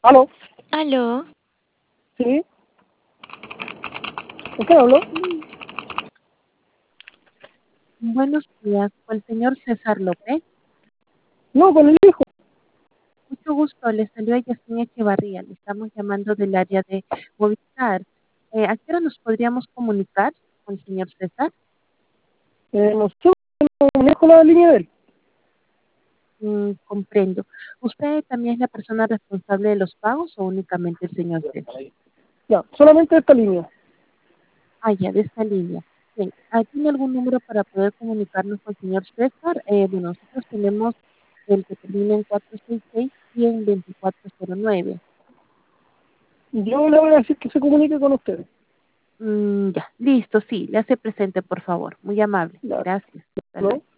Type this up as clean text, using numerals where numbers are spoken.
¿Aló? Aló, ¿Sí? ¿Con qué hablo? Buenos días, con el señor César López. No, con el hijo. Mucho gusto, le salió Yasmin Echevarría, le estamos llamando del área de Movistar. ¿A qué hora nos podríamos comunicar con el señor César? No sé, no manejo la línea de él. Comprendo. ¿Usted también es la persona responsable de los pagos o únicamente el señor César? Ya, solamente esta línea. Ah, ya, de esta línea. Bien, ¿tiene algún número para poder comunicarnos con el señor César? Bueno, nosotros tenemos el que termina en 466 y en 2409. Yo le voy a decir que se comunique con ustedes. Ya, listo, sí, le hace presente, por favor. Muy amable. Ya, Gracias. Hasta luego. ¿no?